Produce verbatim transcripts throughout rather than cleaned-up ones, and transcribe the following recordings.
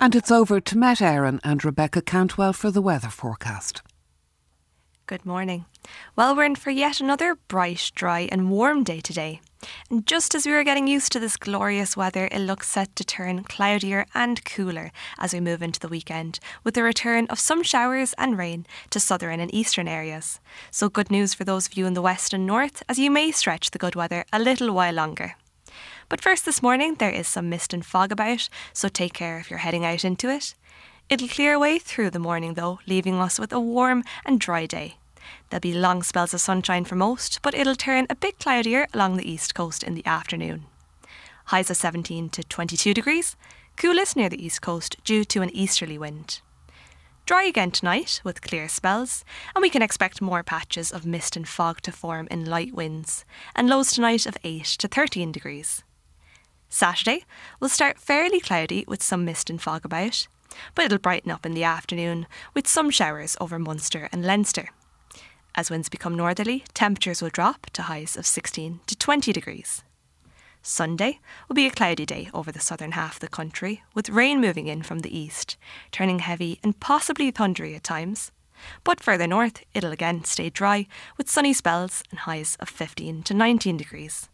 And it's over to Met Aaron and Rebecca Cantwell for the weather forecast. Good morning. Well, we're in for yet another bright, dry and warm day today. And just as we were getting used to this glorious weather, it looks set to turn cloudier and cooler as we move into the weekend, with the return of some showers and rain to southern and eastern areas. So good news for those of you in the west and north, as you may stretch the good weather a little while longer. But first this morning, there is some mist and fog about, so take care if you're heading out into it. It'll clear away through the morning though, leaving us with a warm and dry day. There'll be long spells of sunshine for most, but it'll turn a bit cloudier along the east coast in the afternoon. Highs of seventeen to twenty-two degrees, coolest near the east coast due to an easterly wind. Dry again tonight with clear spells, and we can expect more patches of mist and fog to form in light winds, and lows tonight of eight to thirteen degrees. Saturday will start fairly cloudy with some mist and fog about, but it'll brighten up in the afternoon with some showers over Munster and Leinster. As winds become northerly, temperatures will drop to highs of sixteen to twenty degrees. Sunday will be a cloudy day over the southern half of the country, with rain moving in from the east, turning heavy and possibly thundery at times. But further north, it'll again stay dry, with sunny spells and highs of fifteen to nineteen degrees.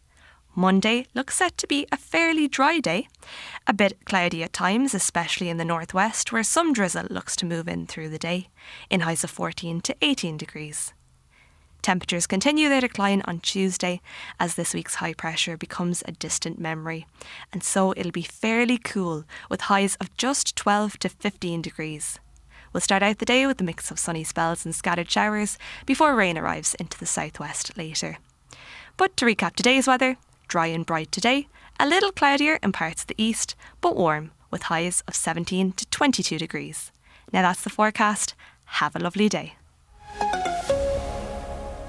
Monday looks set to be a fairly dry day, a bit cloudy at times, especially in the northwest, where some drizzle looks to move in through the day, in highs of fourteen to eighteen degrees. Temperatures continue their decline on Tuesday as this week's high pressure becomes a distant memory, and so it'll be fairly cool with highs of just twelve to fifteen degrees. We'll start out the day with a mix of sunny spells and scattered showers before rain arrives into the southwest later. But to recap today's weather, dry and bright today, a little cloudier in parts of the east, but warm with highs of seventeen to twenty-two degrees. Now that's the forecast. Have a lovely day.